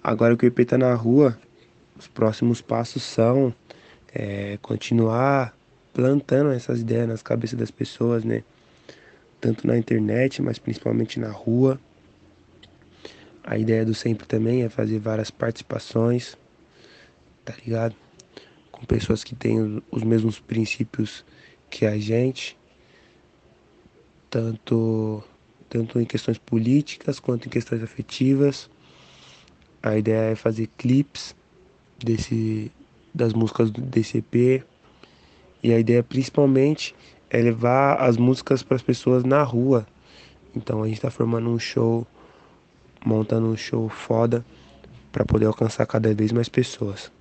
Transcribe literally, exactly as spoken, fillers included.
Agora que o E P tá na rua, os próximos passos são é, continuar plantando essas ideias nas cabeças das pessoas, né? Tanto na internet, mas principalmente na rua. A ideia do sempre também é fazer várias participações, tá ligado? Com pessoas que têm os mesmos princípios que a gente, tanto, tanto em questões políticas quanto em questões afetivas. A ideia é fazer clipes desse, das músicas desse E P. E a ideia principalmente é levar as músicas para as pessoas na rua. Então a gente está formando um show, montando um show foda para poder alcançar cada vez mais pessoas.